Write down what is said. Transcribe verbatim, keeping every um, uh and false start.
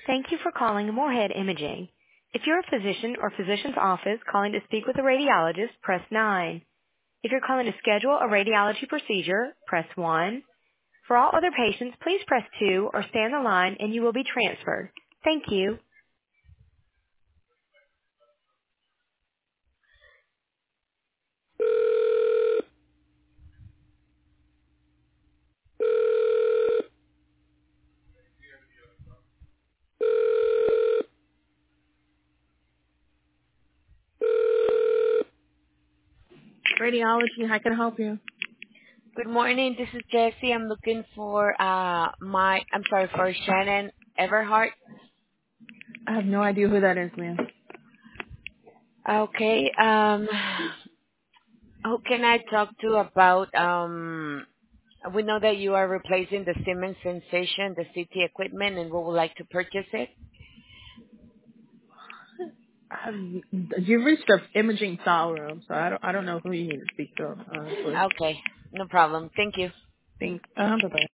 Thank you for calling Moorhead Imaging. If you're a physician or physician's office calling to speak with a radiologist, press nine. If you're calling to schedule a radiology procedure, press one. For all other patients, please press two or stay on the line and you will be transferred. Thank you. Radiology, how can I help you? Good morning. This is Jessie. I'm looking for uh my I'm sorry for Shannon Everhart. I have no idea who that is, ma'am. Okay. Um who can I talk to about um we know that you are replacing the Siemens Sensation, the C T equipment, and we would like to purchase it. Have, you've reached the imaging style room, so I don't, I don't know who you need to speak to, honestly. Okay. No problem. Thank you. Thanks. Uh, bye-bye.